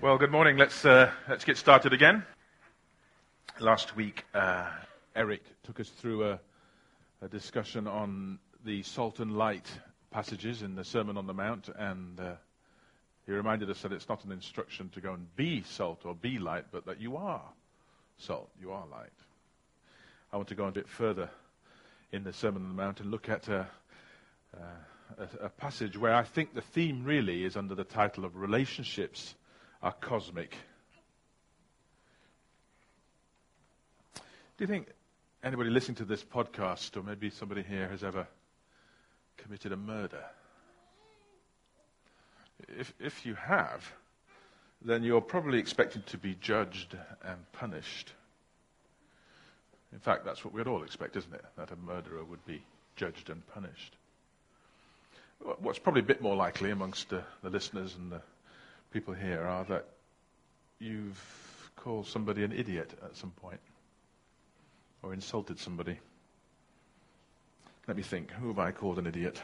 Well, good morning. Let's get started again. Last week, Eric took us through a discussion on the salt and light passages in the Sermon on the Mount, and he reminded us that it's not an instruction to go and be salt or be light, but that you are salt, you are light. I want to go a bit further in the Sermon on the Mount and look at a passage where I think the theme really is under the title of Relationships Are Cosmic. Do you think anybody listening to this podcast, or maybe somebody here, has ever committed a murder? If you have, then you're probably expected to be judged and punished. In fact, that's what we'd all expect, isn't it? That a murderer would be judged and punished. What's probably a bit more likely amongst the listeners and the people here are that you've called somebody an idiot at some point, or insulted somebody. Let me think. Who have I called an idiot?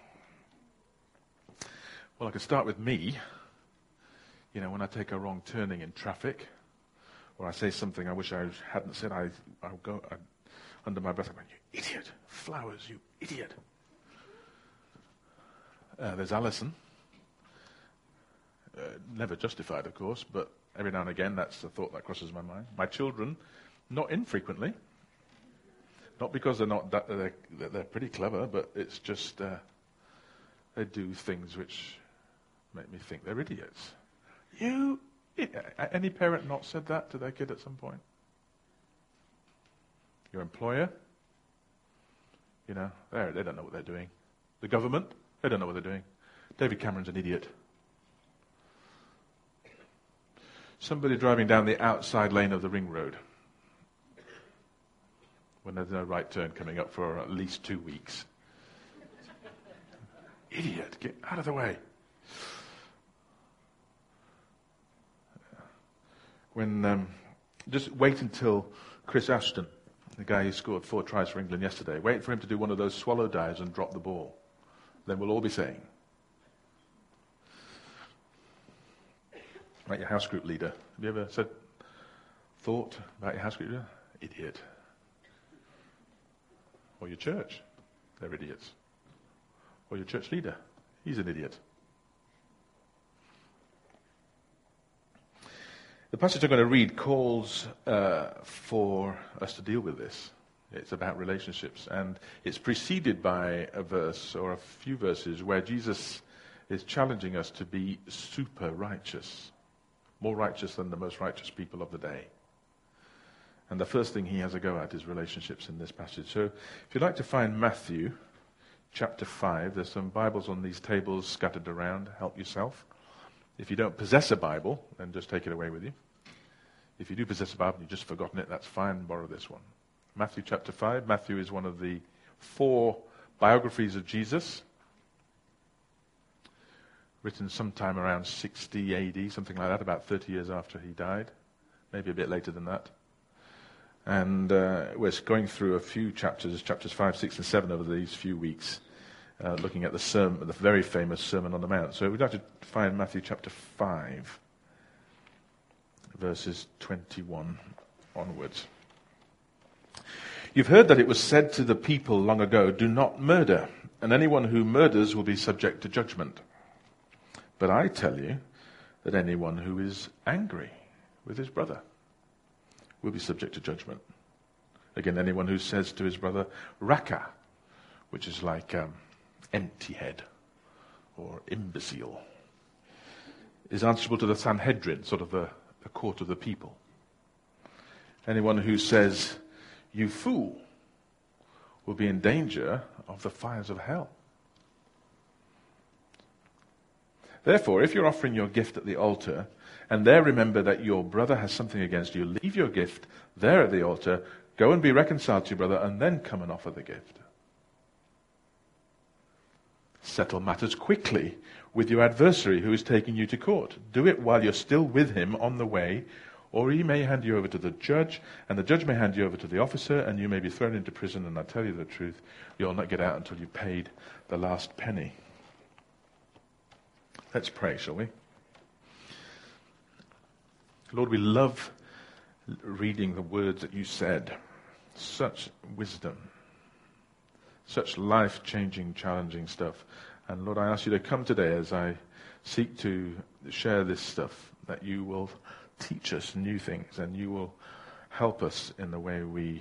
Well, I could start with me. You know, when I take a wrong turning in traffic, or I say something I wish I hadn't said, I'll go under my breath, I'm going, "You idiot! Flowers, you idiot!" There's Alison. Never justified, of course, but every now and again that's the thought that crosses my mind. My children, not infrequently. Not because they're pretty clever, but it's just they do things which make me think they're idiots. Any parent not said that to their kid at some point? Your employer, you know, they don't know what they're doing. The government, they don't know what they're doing. David Cameron's an idiot. Somebody driving down the outside lane of the ring road when there's no right turn coming up for at least 2 weeks. Idiot, get out of the way. Just wait until Chris Ashton, the guy who scored 4 tries for England yesterday, wait for him to do one of those swallow dives and drop the ball. Then we'll all be saying, like your house group leader. Have you ever thought about your house group leader? Idiot. Or your church. They're idiots. Or your church leader. He's an idiot. The passage I'm going to read calls for us to deal with this. It's about relationships, and it's preceded by a verse or a few verses where Jesus is challenging us to be super righteous, more righteous than the most righteous people of the day. And the first thing he has a go at is relationships in this passage. So if you'd like to find Matthew chapter 5, there's some Bibles on these tables scattered around. Help yourself. If you don't possess a Bible, then just take it away with you. If you do possess a Bible and you've just forgotten it, that's fine. Borrow this one. Matthew chapter 5. Matthew is one of the 4 biographies of Jesus, written sometime around 60 AD, something like that, about 30 years after he died, maybe a bit later than that. And we're going through a few chapters 5, 6, and 7 over these few weeks, looking at the very famous Sermon on the Mount. So we'd like to find Matthew chapter 5, verses 21 onwards. You've heard that it was said to the people long ago, "Do not murder, and anyone who murders will be subject to judgment. But I tell you that anyone who is angry with his brother will be subject to judgment. Again, anyone who says to his brother, 'Raka,' which is like empty head or imbecile, is answerable to the Sanhedrin, sort of the court of the people. Anyone who says, 'You fool,' will be in danger of the fires of hell. Therefore, if you're offering your gift at the altar, and there remember that your brother has something against you, leave your gift there at the altar, go and be reconciled to your brother, and then come and offer the gift. Settle matters quickly with your adversary who is taking you to court. Do it while you're still with him on the way, or he may hand you over to the judge, and the judge may hand you over to the officer, and you may be thrown into prison, and I tell you the truth, you'll not get out until you've paid the last penny." Let's pray, shall we? Lord, we love reading the words that you said. Such wisdom. Such life-changing, challenging stuff. And Lord, I ask you to come today as I seek to share this stuff, that you will teach us new things and you will help us in the way we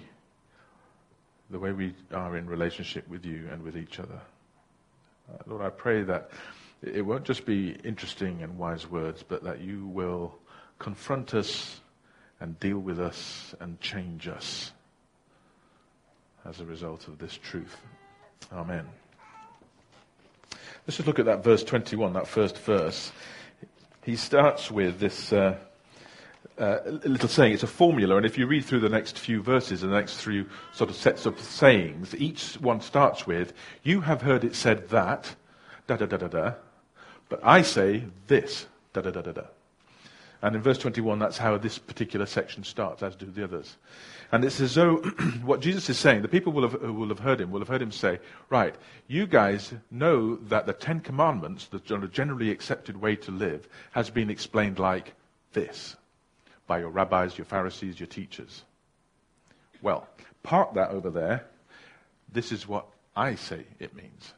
are in relationship with you and with each other. Lord, I pray that it won't just be interesting and wise words, but that you will confront us and deal with us and change us as a result of this truth. Amen. Let's just look at that verse 21, that first verse. He starts with this little saying. It's a formula, and if you read through the next few verses, the next three sort of sets of sayings, each one starts with, you have heard it said that, da-da-da-da-da, but I say this, da-da-da-da-da. And in verse 21, that's how this particular section starts, as do the others. And it's as though what Jesus is saying, the people who will have heard him say, right, you guys know that the Ten Commandments, the generally accepted way to live, has been explained like this by your rabbis, your Pharisees, your teachers. Well, park that over there. This is what I say it means.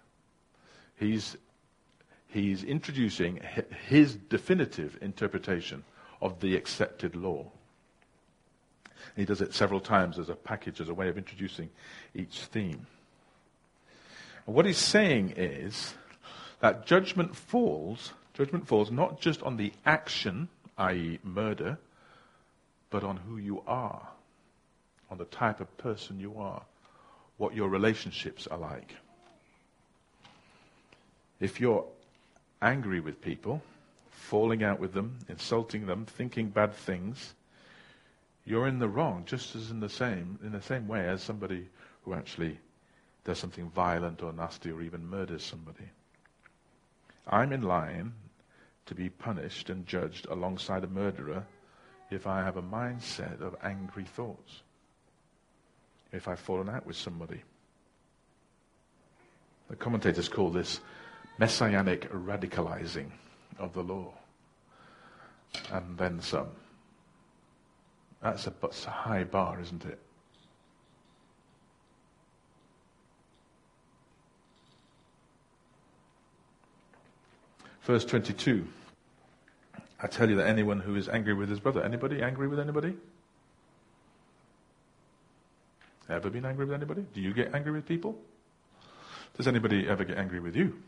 He's introducing his definitive interpretation of the accepted law. He does it several times as a package, as a way of introducing each theme. And what he's saying is that judgment falls not just on the action, i.e. murder, but on who you are, on the type of person you are, what your relationships are like. If you're angry with people, falling out with them, insulting them, thinking bad things, you're in the wrong, just as in the same way as somebody who actually does something violent or nasty or even murders somebody. I'm in line to be punished and judged alongside a murderer if I have a mindset of angry thoughts, if I've fallen out with somebody. The commentators call this messianic radicalizing of the law. And then some. That's a high bar, isn't it? Verse 22. I tell you that anyone who is angry with his brother. Anybody angry with anybody? Ever been angry with anybody? Do you get angry with people? Does anybody ever get angry with you?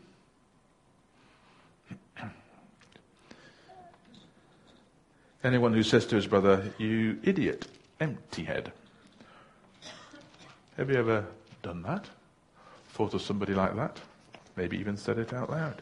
Anyone who says to his brother, you idiot, empty head. Have you ever done that? Thought of somebody like that? Maybe even said it out loud.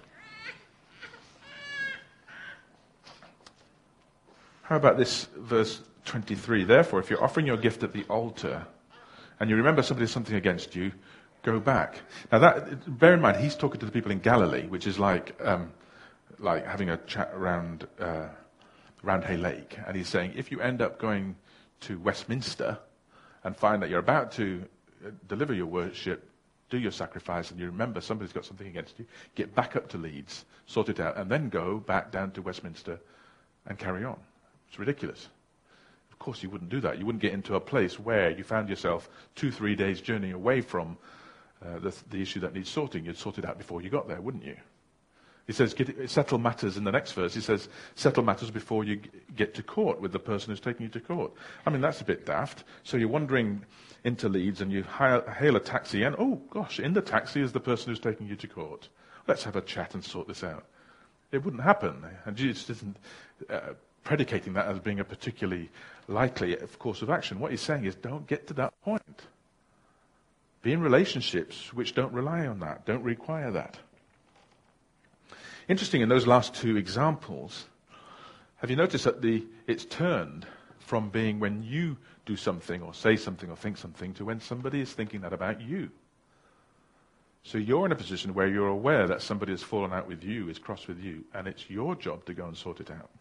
How about this verse 23? Therefore, if you're offering your gift at the altar and you remember somebody has something against you, go back. Now, bear in mind, he's talking to the people in Galilee, which is like having a chat around Roundhay Lake. And he's saying, if you end up going to Westminster and find that you're about to deliver your worship, do your sacrifice, and you remember somebody's got something against you, get back up to Leeds, sort it out, and then go back down to Westminster and carry on. It's ridiculous. Of course you wouldn't do that. You wouldn't get into a place where you found yourself 2-3 days journey away from the issue that needs sorting. You'd sort it out before you got there, wouldn't you? He says, settle matters in the next verse. He says, settle matters before you get to court with the person who's taking you to court. I mean, that's a bit daft. So you're wandering into Leeds and you hail a taxi and, oh gosh, in the taxi is the person who's taking you to court. Let's have a chat and sort this out. It wouldn't happen. And Jesus isn't predicating that as being a particularly likely course of action. What he's saying is, don't get to that point. Be in relationships which don't rely on that, don't require that. Interesting, in those last two examples, have you noticed that it's turned from being when you do something or say something or think something to when somebody is thinking that about you? So you're in a position where you're aware that somebody has fallen out with you, is cross with you, and it's your job to go and sort it out.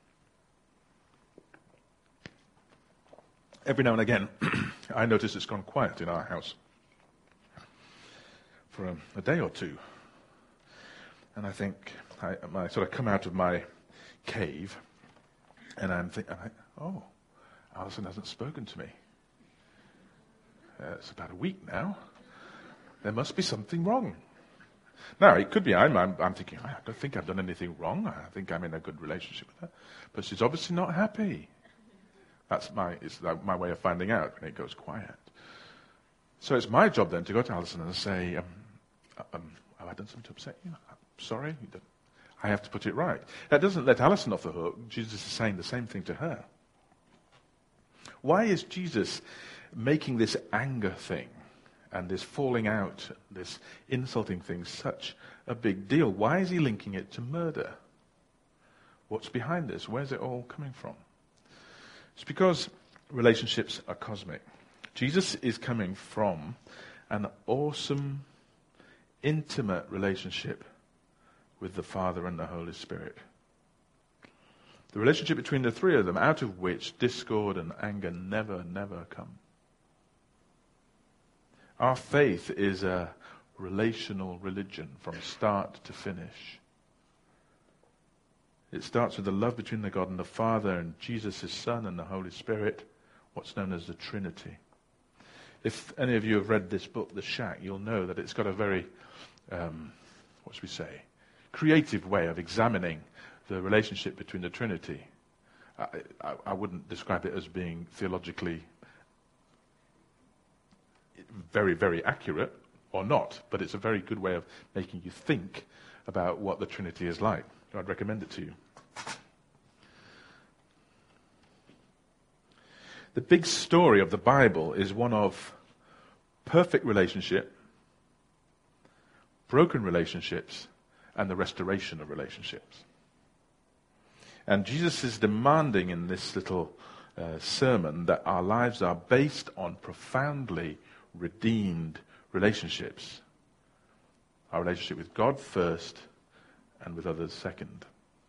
Every now and again, I notice it's gone quiet in our house for a day or two. And I think I sort of come out of my cave And I'm thinking, oh, Alison hasn't spoken to me. It's about a week now. There must be something wrong. Now, it could be I'm thinking, I don't think I've done anything wrong. I think I'm in a good relationship with her. But she's obviously not happy. It's my way of finding out when it goes quiet. So it's my job then to go to Alison and say, have I done something to upset you? I'm sorry. I have to put it right. That doesn't let Alison off the hook. Jesus is saying the same thing to her. Why is Jesus making this anger thing and this falling out, this insulting thing, such a big deal? Why is he linking it to murder? What's behind this? Where's it all coming from? It's because relationships are cosmic. Jesus is coming from an awesome, intimate relationship with the Father and the Holy Spirit. The relationship between the three of them, out of which discord and anger never come. Our faith is a relational religion from start to finish. It starts with the love between the God and the Father and Jesus, his Son, and the Holy Spirit, what's known as the Trinity. If any of you have read this book, The Shack, you'll know that it's got a very, creative way of examining the relationship between the Trinity. I wouldn't describe it as being theologically very, very accurate, or not, but it's a very good way of making you think about what the Trinity is like. So I'd recommend it to you. The big story of the Bible is one of perfect relationship, broken relationships, and the restoration of relationships. And Jesus is demanding in this little sermon that our lives are based on profoundly redeemed relationships. Our relationship with God first and with others second.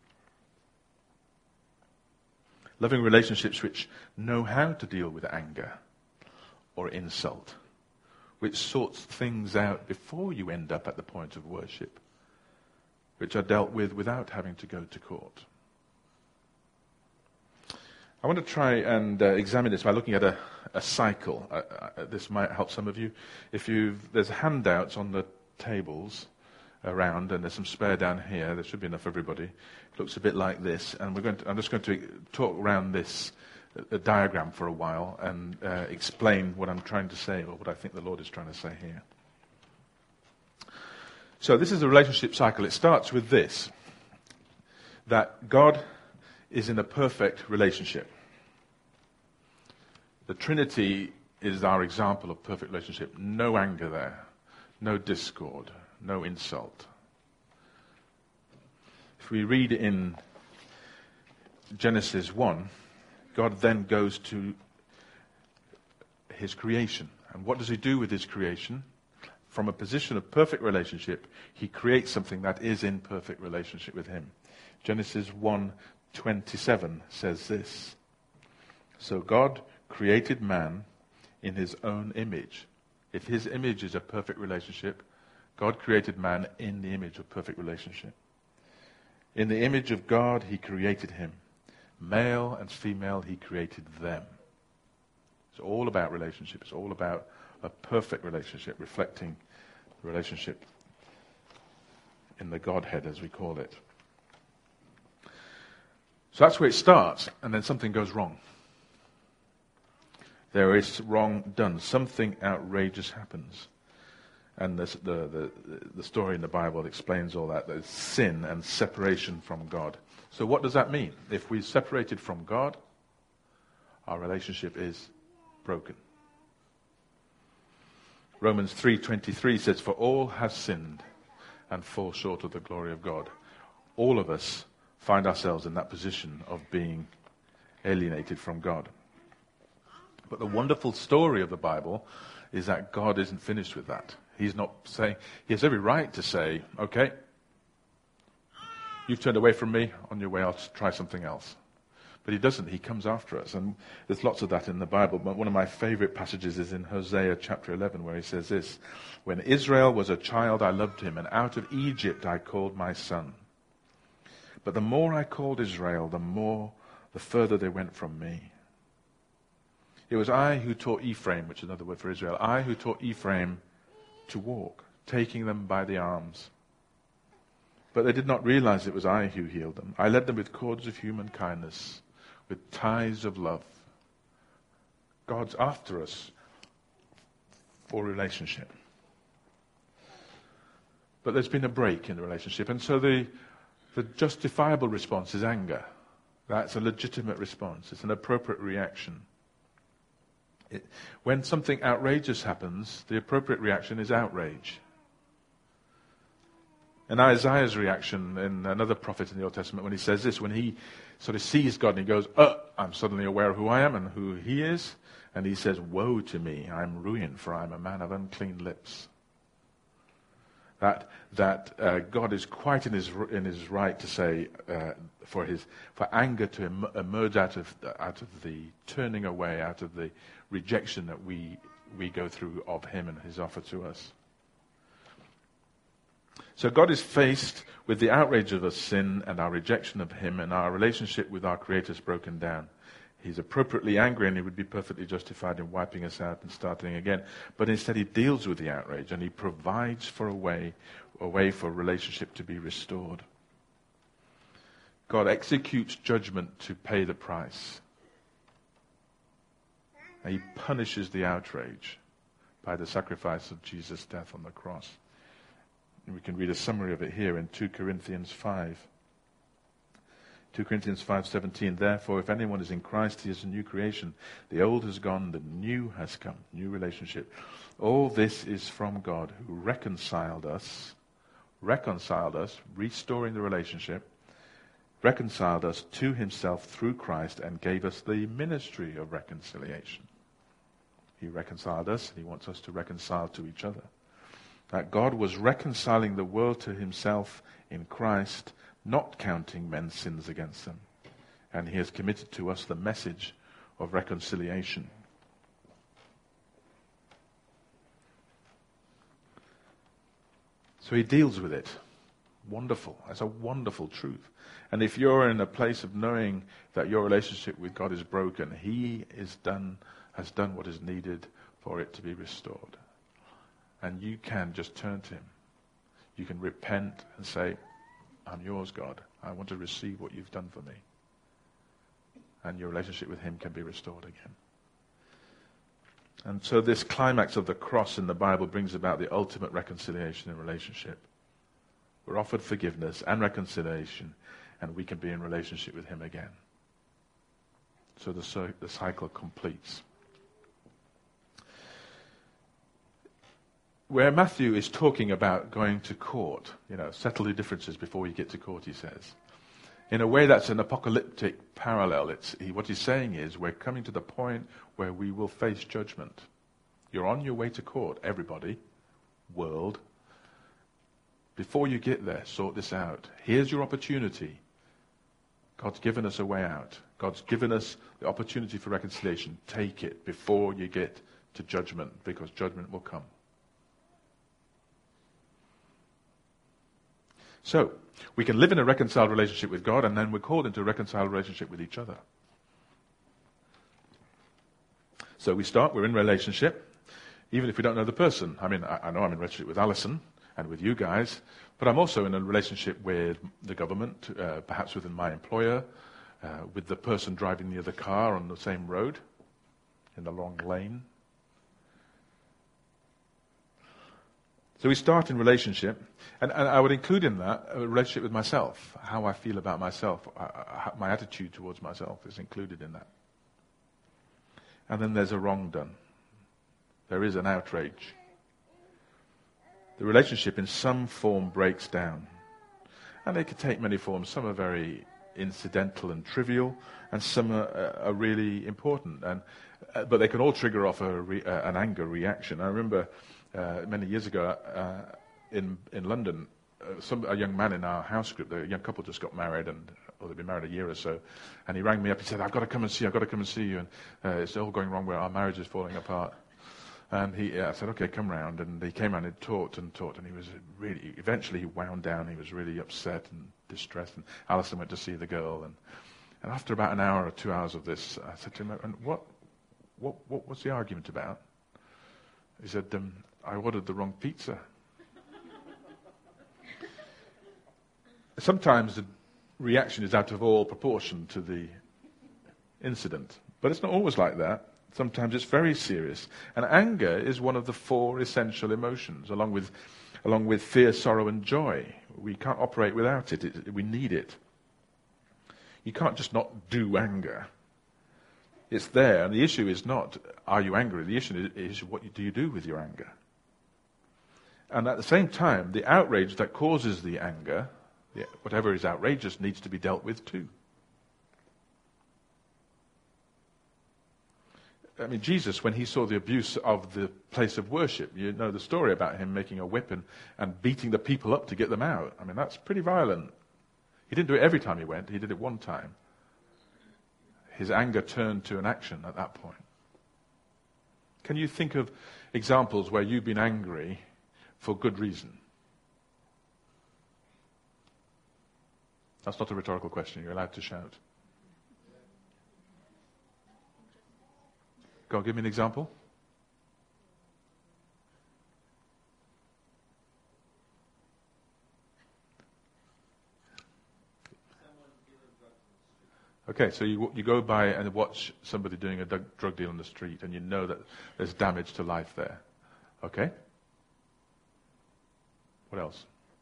Loving relationships which know how to deal with anger or insult, which sorts things out before you end up at the point of worship, which are dealt with without having to go to court. I want to try and examine this by looking at a cycle. This might help some of you. There's handouts on the tables around, and there's some spare down here. There should be enough for everybody. It looks a bit like this, and I'm just going to talk around this diagram for a while and explain what I'm trying to say, or what I think the Lord is trying to say here. So this is a relationship cycle. It starts with this, that God is in a perfect relationship. The Trinity is our example of perfect relationship. No anger there, no discord, no insult. If we read in Genesis 1, God then goes to his creation. And what does he do with his creation? From a position of perfect relationship, he creates something that is in perfect relationship with him. Genesis 1:27 says this: So God created man in his own image. If his image is a perfect relationship, God created man in the image of perfect relationship. In the image of God, he created him. Male and female, he created them. It's all about relationship. It's all about a perfect relationship, reflecting the relationship in the Godhead, as we call it. So that's where it starts, and then something goes wrong. There is wrong done. Something outrageous happens. And the story in the Bible explains all that. There's sin and separation from God. So what does that mean? If we're separated from God, our relationship is broken. Romans 3:23 says, For all have sinned and fall short of the glory of God. All of us find ourselves in that position of being alienated from God. But the wonderful story of the Bible is that God isn't finished with that. He's not saying, he has every right to say, okay, you've turned away from me, on your way I'll try something else. But he doesn't, he comes after us. And there's lots of that in the Bible. But one of my favorite passages is in Hosea chapter 11, where he says this: When Israel was a child, I loved him, and out of Egypt I called my son. But the more I called Israel, the more the further they went from me. It was I who taught Ephraim, which is another word for Israel, I who taught Ephraim to walk, taking them by the arms. But they did not realize it was I who healed them. I led them with cords of human kindness, with ties of love. God's after us for relationship. But there's been a break in the relationship, and so the justifiable response is anger. That's a legitimate response. It's an appropriate reaction. When something outrageous happens, the appropriate reaction is outrage. And Isaiah's reaction in another prophet in the Old Testament, when he says this, when he sort of sees God and he goes, I'm suddenly aware of who I am and who he is. And he says, woe to me, I'm ruined, for I'm a man of unclean lips. That God is quite in his right to say, for anger to emerge out of the turning away, out of the rejection that we go through of him and his offer to us. So God is faced with the outrage of our sin and our rejection of him, and our relationship with our Creator is broken down. He's appropriately angry, and he would be perfectly justified in wiping us out and starting again. But instead he deals with the outrage, and he provides for a way for relationship to be restored. God executes judgment to pay the price. And he punishes the outrage by the sacrifice of Jesus' death on the cross. And we can read a summary of it here in 2 Corinthians 5. 2 Corinthians 5:17, therefore, if anyone is in Christ, he is a new creation. The old has gone, the new has come. New relationship. All this is from God, who reconciled us, restoring the relationship, reconciled us to himself through Christ, and gave us the ministry of reconciliation. He reconciled us, and he wants us to reconcile to each other. That God was reconciling the world to himself in Christ, not counting men's sins against them. And he has committed to us the message of reconciliation. So he deals with it. Wonderful. That's a wonderful truth. And if you're in a place of knowing that your relationship with God is broken, he has done what is needed for it to be restored. And you can just turn to him. You can repent and say, I'm yours, God. I want to receive what you've done for me. And your relationship with him can be restored again. And so this climax of the cross in the Bible brings about the ultimate reconciliation in relationship. We're offered forgiveness and reconciliation, and we can be in relationship with him again. So the cycle completes. Where Matthew is talking about going to court, settle your differences before you get to court, he says. In a way, that's an apocalyptic parallel. What he's saying is, we're coming to the point where we will face judgment. You're on your way to court, everybody, world. Before you get there, sort this out. Here's your opportunity. God's given us a way out. God's given us the opportunity for reconciliation. Take it before you get to judgment, because judgment will come. So, we can live in a reconciled relationship with God, and then we're called into a reconciled relationship with each other. So we're in relationship, even if we don't know the person. I mean, I know I'm in relationship with Alison and with you guys, but I'm also in a relationship with the government, perhaps with my employer, with the person driving the other car on the same road, in the long lane. So we start in relationship, and I would include in that a relationship with myself, how I feel about myself, my attitude towards myself is included in that. And then there's a wrong done. There is an outrage. The relationship in some form breaks down. And they could take many forms. Some are very incidental and trivial, and some are really important. But they can all trigger off an anger reaction. I remember many years ago in London, a young man in our house group, the young couple just got married, or they'd been married a year or so, and he rang me up. He said, I've got to come and see you, and it's all going wrong where our marriage is falling apart. And I said, okay, come round. And he came round and talked, and he was eventually he wound down. He was really upset and distressed. And Alison went to see the girl, and And after about an hour or 2 hours of this, I said to him, "And what was the argument about?" He said, "I ordered the wrong pizza." Sometimes the reaction is out of all proportion to the incident. But it's not always like that. Sometimes it's very serious. And anger is one of the 4 essential emotions, along with fear, sorrow, and joy. We can't operate without it. We need it. You can't just not do anger. It's there, and the issue is not, are you angry? The issue is, what do you do with your anger? And at the same time, the outrage that causes the anger, whatever is outrageous, needs to be dealt with too. I mean, Jesus, when he saw the abuse of the place of worship, you know the story about him making a whip and beating the people up to get them out. I mean, that's pretty violent. He didn't do it every time he went. He did it one time. His anger turned to an action at that point. Can you think of examples where you've been angry for good reason? That's not a rhetorical question. You're allowed to shout. Go on, give me an example. Okay, so you go by and watch somebody doing a drug deal on the street, and you know that there's damage to life there. Okay? What else?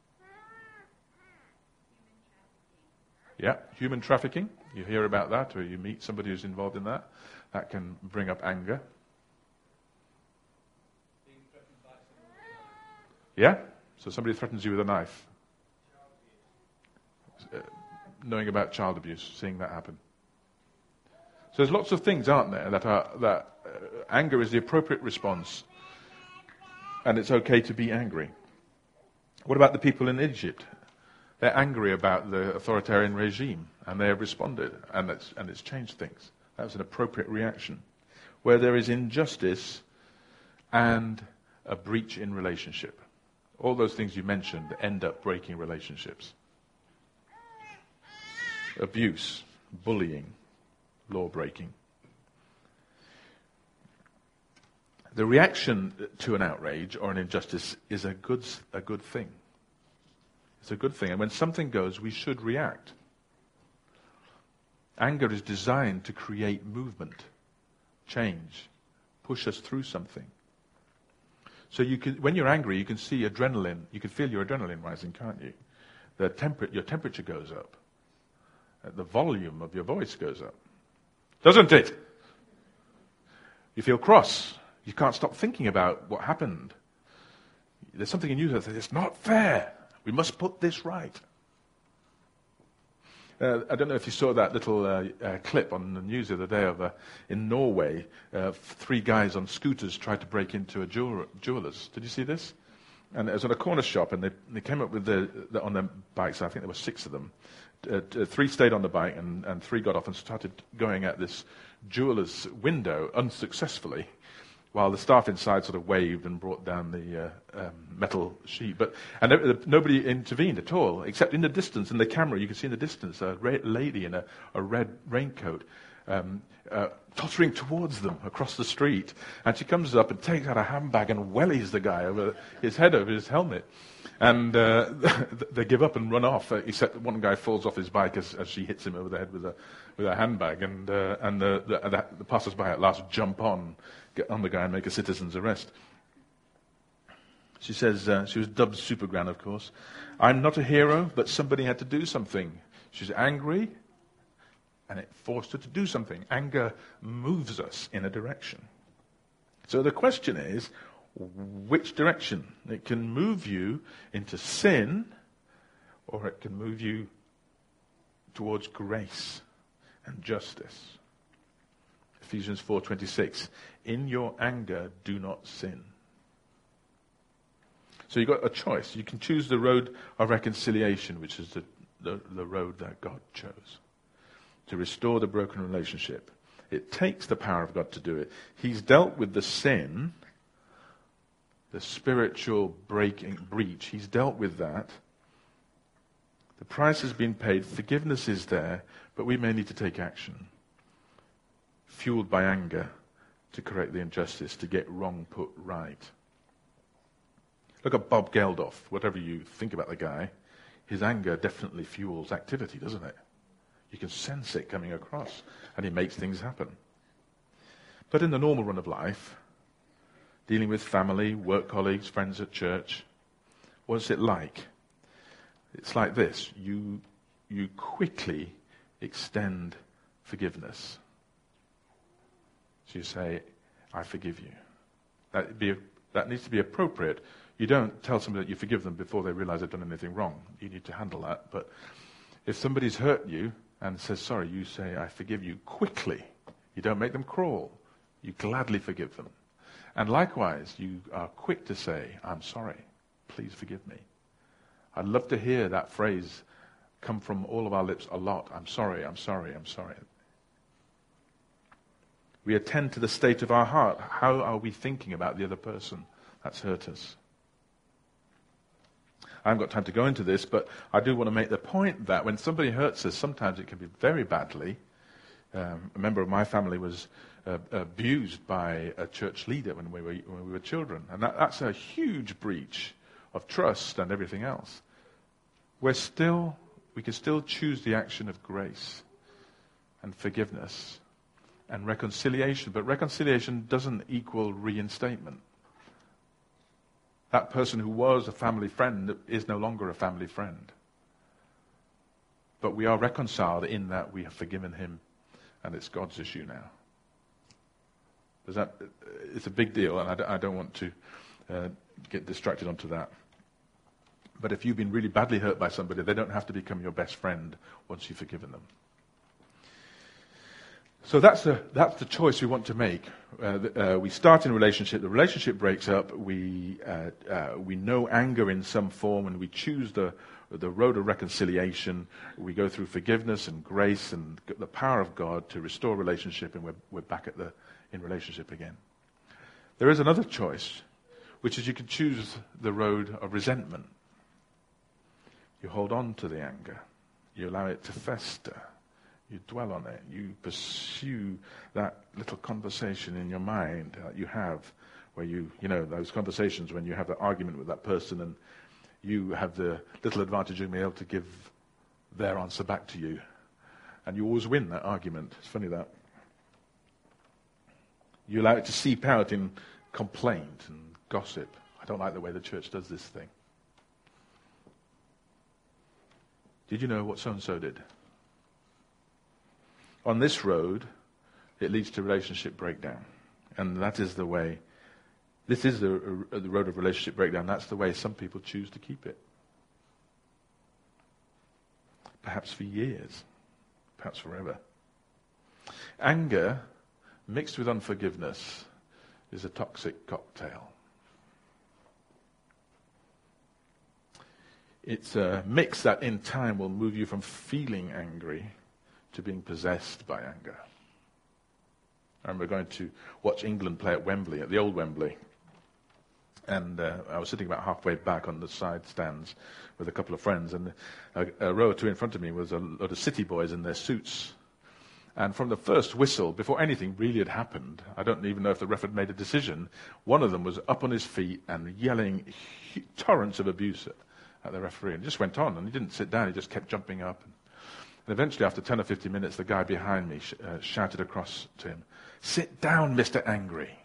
Yeah, human trafficking. You hear about that, or you meet somebody who's involved in that. That can bring up anger. Yeah? So somebody threatens you with a knife. Knowing about child abuse, seeing that happen. So there's lots of things, aren't there, that anger is the appropriate response, and it's okay to be angry. What about the people in Egypt? They're angry about the authoritarian regime, and they have responded, and it's changed things. That was an appropriate reaction. Where there is injustice and a breach in relationship. All those things you mentioned end up breaking relationships. Abuse, bullying, law breaking. The reaction to an outrage or an injustice is a good thing. It's a good thing. And when something goes, we should react. Anger is designed to create movement, change, push us through something. So when you're angry, you can see adrenaline. You can feel your adrenaline rising, can't you? Your temperature goes up. The volume of your voice goes up. Doesn't it? You feel cross. You can't stop thinking about what happened. There's something in you that says, it's not fair. We must put this right. I don't know if you saw that little clip on the news the other day in Norway, 3 guys on scooters tried to break into a jeweler's. Did you see this? And it was on a corner shop, and they came up with on their bikes. I think there were 6 of them. 3 stayed on the bike, and 3 got off and started going at this jeweler's window unsuccessfully, while the staff inside sort of waved and brought down the metal sheet. And nobody intervened at all, except in the distance, in the camera, you can see in the distance a lady in a red raincoat tottering towards them across the street. And she comes up and takes out a handbag and wellies the guy over his head, over his helmet. And they give up and run off, except one guy falls off his bike as she hits him over the head with a handbag. And the passers-by at last jump on, get on the guy and make a citizen's arrest. She says, she was dubbed Supergran, of course. I'm not a hero, but somebody had to do something. She's angry, and it forced her to do something. Anger moves us in a direction. So the question is, which direction? It can move you into sin, or it can move you towards grace and justice. Ephesians 4:26. In your anger, do not sin. So you've got a choice. You can choose the road of reconciliation, which is the road that God chose, to restore the broken relationship. It takes the power of God to do it. He's dealt with the sin, the spiritual breach. He's dealt with that. The price has been paid. Forgiveness is there, but we may need to take action, fueled by anger, to correct the injustice, to get wrong put right. Look at Bob Geldof. Whatever you think about the guy, his anger definitely fuels activity, doesn't it? You can sense it coming across, and he makes things happen. But in the normal run of life, dealing with family, work colleagues, friends at church, what's it like? It's like this. You quickly extend forgiveness. So you say, I forgive you. That needs to be appropriate. You don't tell somebody that you forgive them before they realize they've done anything wrong. You need to handle that. But if somebody's hurt you and says sorry, you say, I forgive you quickly. You don't make them crawl. You gladly forgive them. And likewise, you are quick to say, I'm sorry. Please forgive me. I'd love to hear that phrase come from all of our lips a lot. I'm sorry, I'm sorry, I'm sorry. We attend to the state of our heart. How are we thinking about the other person that's hurt us? I haven't got time to go into this, but I do want to make the point that when somebody hurts us, sometimes it can be very badly. A member of my family was abused by a church leader when we were children. And that's a huge breach of trust and everything else. We can still choose the action of grace and forgiveness and reconciliation. But reconciliation doesn't equal reinstatement. That person who was a family friend is no longer a family friend. But we are reconciled in that we have forgiven him, and it's God's issue now. It's a big deal, and I don't want to get distracted onto that. But if you've been really badly hurt by somebody, they don't have to become your best friend once you've forgiven them. So that's the choice we want to make. We start in a relationship. The relationship breaks up. We know anger in some form, and we choose the road of reconciliation. We go through forgiveness and grace and the power of God to restore relationship, and we're back in relationship again. There is another choice, which is you can choose the road of resentment. You hold on to the anger. You allow it to fester. You dwell on it. You pursue that little conversation in your mind that you have, where you know, those conversations when you have an argument with that person and you have the little advantage of being able to give their answer back to you. And you always win that argument. It's funny that. You allow it to seep out in complaint and gossip. I don't like the way the church does this thing. Did you know what so-and-so did? On this road, it leads to relationship breakdown. And that is the way, this is the road of relationship breakdown. That's the way some people choose to keep it. Perhaps for years. Perhaps forever. Anger, mixed with unforgiveness, is a toxic cocktail. It's a mix that in time will move you from feeling angry to being possessed by anger. I remember going to watch England play at Wembley, at the old Wembley. And I was sitting about halfway back on the side stands with a couple of friends. And a row or two in front of me was a lot of city boys in their suits. And from the first whistle, before anything really had happened, I don't even know if the ref had made a decision, one of them was up on his feet and yelling torrents of abuse at the referee. And it just went on, and he didn't sit down, he just kept jumping up. And eventually, after 10 or 15 minutes, the guy behind me shouted across to him, "Sit down, Mr. Angry."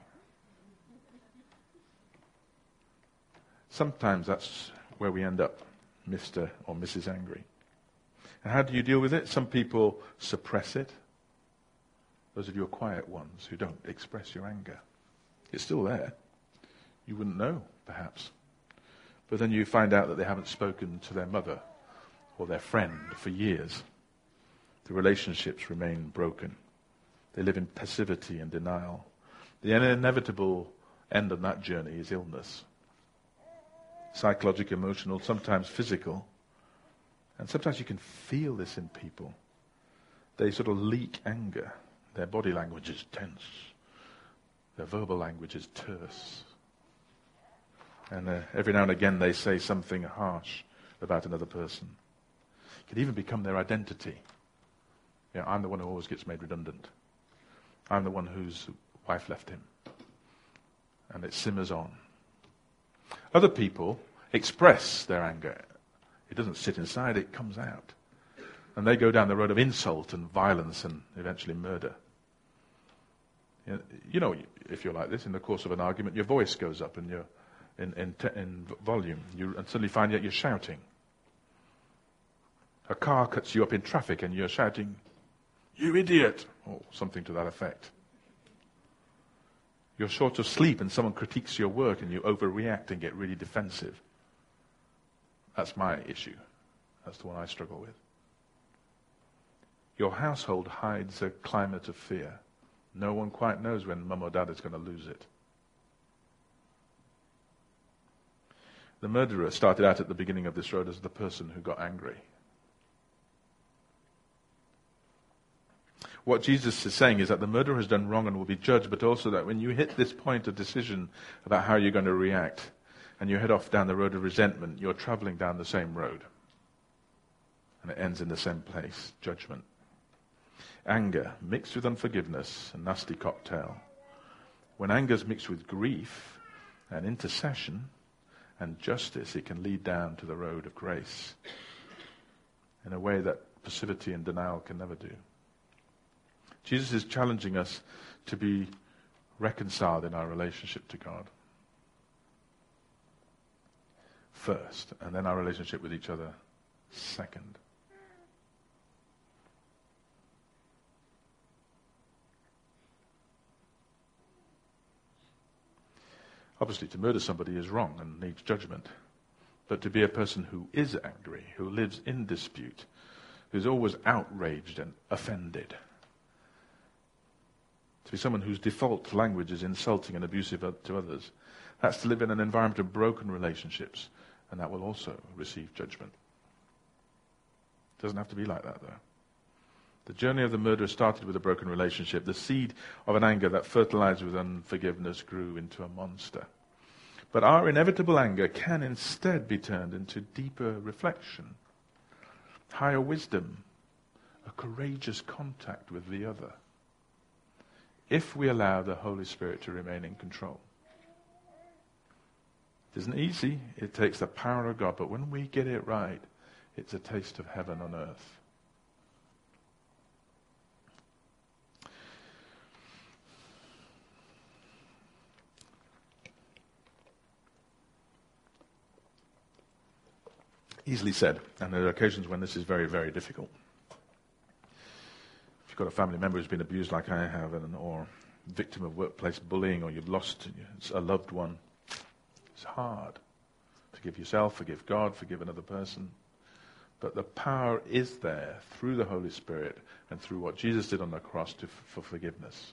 Sometimes that's where we end up, Mr. or Mrs. Angry. And how do you deal with it? Some people suppress it. Those of you who are quiet ones who don't express your anger. It's still there. You wouldn't know, perhaps. But then you find out that they haven't spoken to their mother or their friend for years. The relationships remain broken. They live in passivity and denial. The inevitable end of that journey is illness. Psychological, emotional, sometimes physical. And sometimes you can feel this in people. They sort of leak anger. Their body language is tense. Their verbal language is terse. And every now and again they say something harsh about another person. It could even become their identity. I'm the one who always gets made redundant. I'm the one whose wife left him. And it simmers on. Other people express their anger. It doesn't sit inside, it comes out. And they go down the road of insult and violence and eventually murder. If you're like this, in the course of an argument, your voice goes up and you're in volume. And suddenly find out you're shouting. A car cuts you up in traffic and you're shouting, "You idiot!" or something to that effect. You're short of sleep and someone critiques your work and you overreact and get really defensive. That's my issue. That's the one I struggle with. Your household hides a climate of fear. No one quite knows when mum or dad is going to lose it. The murderer started out at the beginning of this road as the person who got angry. What Jesus is saying is that the murderer has done wrong and will be judged, but also that when you hit this point of decision about how you're going to react, and you head off down the road of resentment, you're traveling down the same road. And it ends in the same place, judgment. Anger mixed with unforgiveness, a nasty cocktail. When anger is mixed with grief and intercession and justice, it can lead down to the road of grace in a way that passivity and denial can never do. Jesus is challenging us to be reconciled in our relationship to God first, and then our relationship with each other second. Obviously, to murder somebody is wrong and needs judgment. But to be a person who is angry, who lives in dispute, who's always outraged and offended, to be someone whose default language is insulting and abusive to others, that's to live in an environment of broken relationships, and that will also receive judgment. It doesn't have to be like that, though. The journey of the murderer started with a broken relationship. The seed of an anger that fertilized with unforgiveness grew into a monster. But our inevitable anger can instead be turned into deeper reflection, higher wisdom, a courageous contact with the other, if we allow the Holy Spirit to remain in control. It isn't easy. It takes the power of God. But when we get it right, it's a taste of heaven on earth. Easily said, and there are occasions when this is very, very difficult. If you've got a family member who's been abused like I have, or victim of workplace bullying, or you've lost a loved one, it's hard. Forgive yourself, forgive God, forgive another person. But the power is there through the Holy Spirit and through what Jesus did on the cross for forgiveness.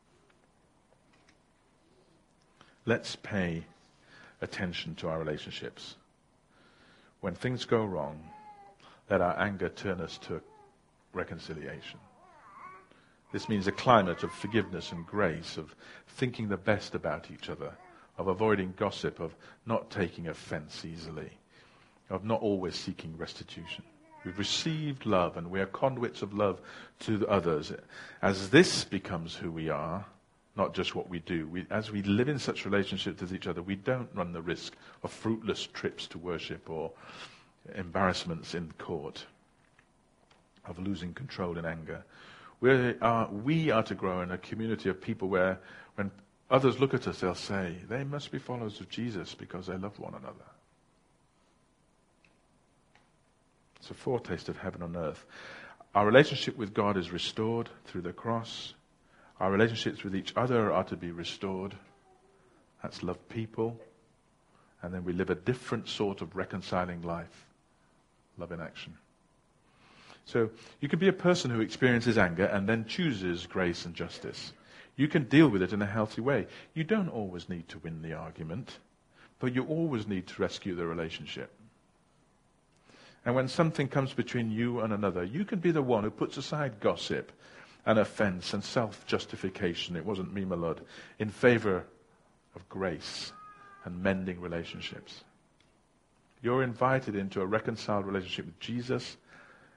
Let's pay attention to our relationships. When things go wrong, let our anger turn us to reconciliation. This means a climate of forgiveness and grace, of thinking the best about each other, of avoiding gossip, of not taking offense easily, of not always seeking restitution. We've received love and we are conduits of love to others. As this becomes who we are, not just what we do, as we live in such relationships with each other, we don't run the risk of fruitless trips to worship or embarrassments in court, of losing control in anger. We are to grow in a community of people where when others look at us, they'll say, they must be followers of Jesus because they love one another. It's a foretaste of heaven on earth. Our relationship with God is restored through the cross. Our relationships with each other are to be restored. That's love people. And then we live a different sort of reconciling life. Love in action. So you can be a person who experiences anger and then chooses grace and justice. You can deal with it in a healthy way. You don't always need to win the argument, but you always need to rescue the relationship. And when something comes between you and another, you can be the one who puts aside gossip and offense and self-justification, it wasn't me, my lord, in favor of grace and mending relationships. You're invited into a reconciled relationship with Jesus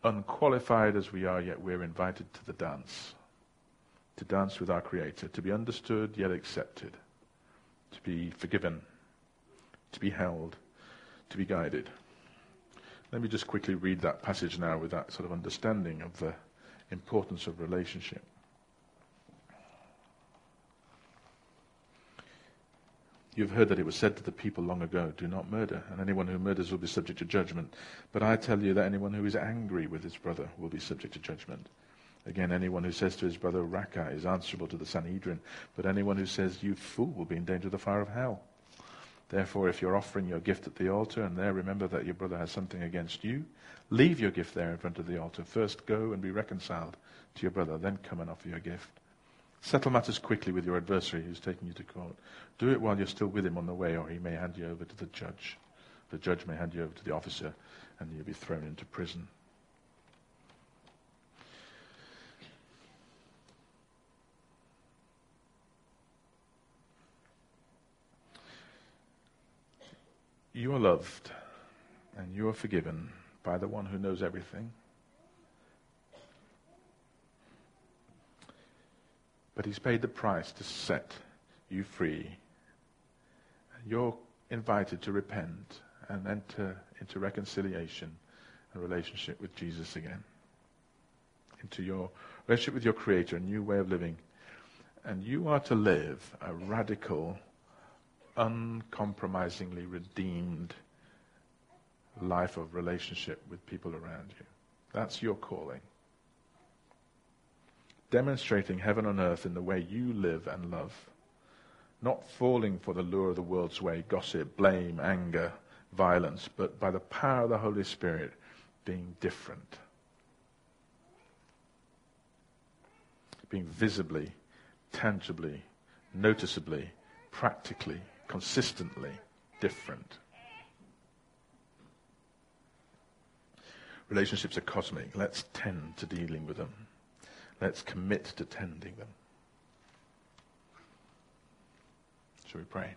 unqualified as we are, yet we're invited to the dance. To dance with our Creator, to be understood yet accepted, to be forgiven, to be held, to be guided. Let me just quickly read that passage now with that sort of understanding of the importance of relationship. You've heard that it was said to the people long ago, do not murder, and anyone who murders will be subject to judgment. But I tell you that anyone who is angry with his brother will be subject to judgment. Again, anyone who says to his brother, Raka, is answerable to the Sanhedrin, but anyone who says, you fool, will be in danger of the fire of hell. Therefore, if you're offering your gift at the altar, and there remember that your brother has something against you, leave your gift there in front of the altar. First go and be reconciled to your brother, then come and offer your gift. Settle matters quickly with your adversary who's taking you to court. Do it while you're still with him on the way, or he may hand you over to the judge. The judge may hand you over to the officer, and you'll be thrown into prison. You are loved, and you are forgiven by the one who knows everything. But he's paid the price to set you free. You're invited to repent and enter into reconciliation and relationship with Jesus again. Into your relationship with your Creator, a new way of living. And you are to live a radical, uncompromisingly redeemed life of relationship with people around you. That's your calling. Demonstrating heaven on earth in the way you live and love. Not falling for the lure of the world's way, gossip, blame, anger, violence, but by the power of the Holy Spirit being different. Being visibly, tangibly, noticeably, practically, consistently different. Relationships are cosmic. Let's tend to dealing with them. Let's commit to tending them. Shall we pray?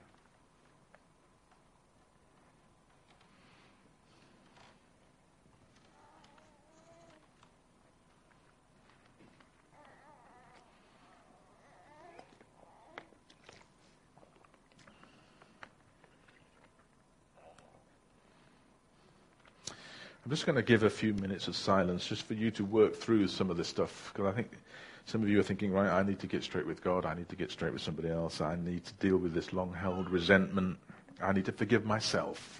I'm just going to give a few minutes of silence just for you to work through some of this stuff, because I think some of you are thinking, right, I need to get straight with God, I need to get straight with somebody else, I need to deal with this long-held resentment, I need to forgive myself.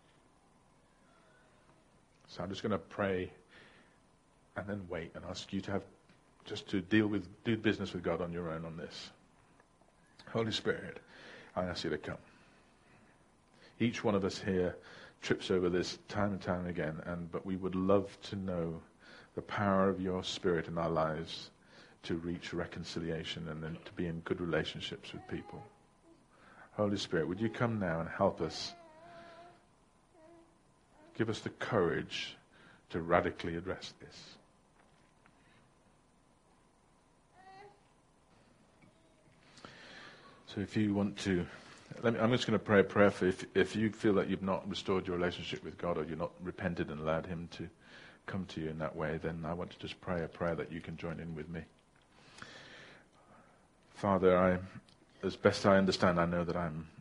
So I'm just going to pray and then wait and ask you to do business with God on your own on this. Holy Spirit, I ask you to come. Each one of us here trips over this time and time again, but we would love to know the power of your Spirit in our lives to reach reconciliation and then to be in good relationships with people. Holy Spirit, would you come now and help us? Give us the courage to radically address this. So if you want to, I'm just going to pray a prayer for if you feel that you've not restored your relationship with God, or you're not repented and allowed him to come to you in that way, then I want to just pray a prayer that you can join in with me. Father, as best I understand, I know that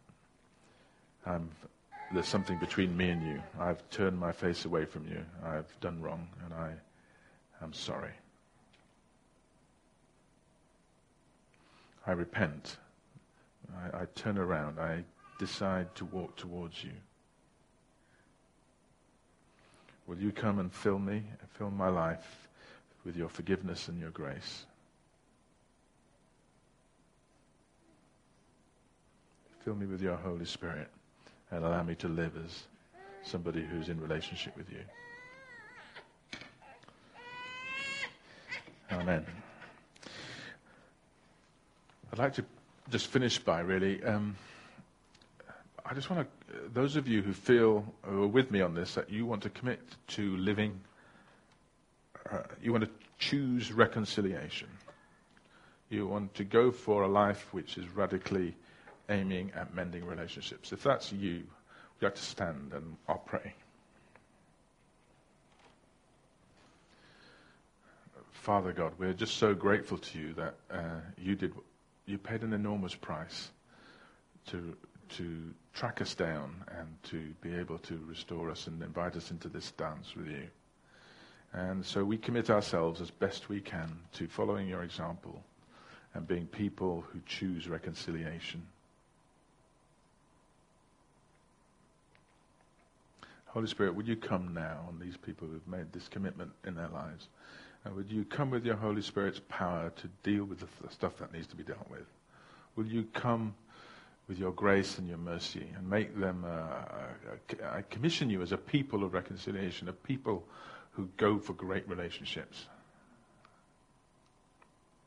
there's something between me and you. I've turned my face away from you. I've done wrong, and I am sorry. I repent. I turn around. I decide to walk towards you. Will you come and fill me, fill my life with your forgiveness and your grace? Fill me with your Holy Spirit and allow me to live as somebody who's in relationship with you. Amen. I'd like to just finish by really, I just want to, those of you who are with me on this, that you want to commit to living, you want to choose reconciliation. You want to go for a life which is radically aiming at mending relationships. If that's you, you have to stand and I'll pray. Father God, we're just so grateful to you that you paid an enormous price to track us down and to be able to restore us and invite us into this dance with you. And so we commit ourselves as best we can to following your example and being people who choose reconciliation. Holy Spirit, would you come now on these people who've made this commitment in their lives? And would you come with your Holy Spirit's power to deal with the stuff that needs to be dealt with? Will you come with your grace and your mercy and make them, I commission you as a people of reconciliation, a people who go for great relationships.